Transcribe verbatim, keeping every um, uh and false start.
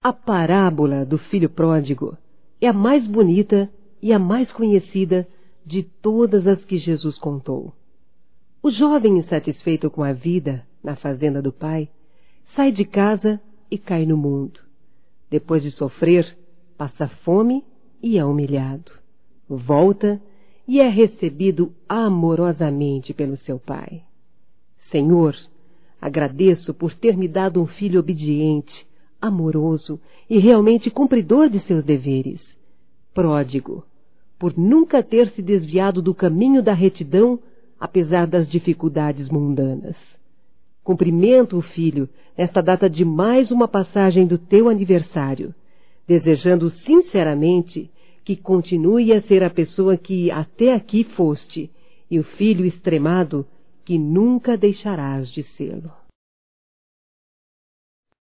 A parábola do filho pródigo é a mais bonita e a mais conhecida de todas as que Jesus contou. O jovem insatisfeito com a vida na fazenda do pai sai de casa e cai no mundo. Depois de sofrer, passa fome e é humilhado. Volta e é recebido amorosamente pelo seu pai. Senhor, agradeço por ter me dado um filho obediente, amoroso e realmente cumpridor de seus deveres. Pródigo, por nunca ter se desviado do caminho da retidão, apesar das dificuldades mundanas. Cumprimento o filho nesta data de mais uma passagem do teu aniversário, desejando sinceramente que continue a ser a pessoa que até aqui foste, e o filho extremado que nunca deixarás de sê-lo.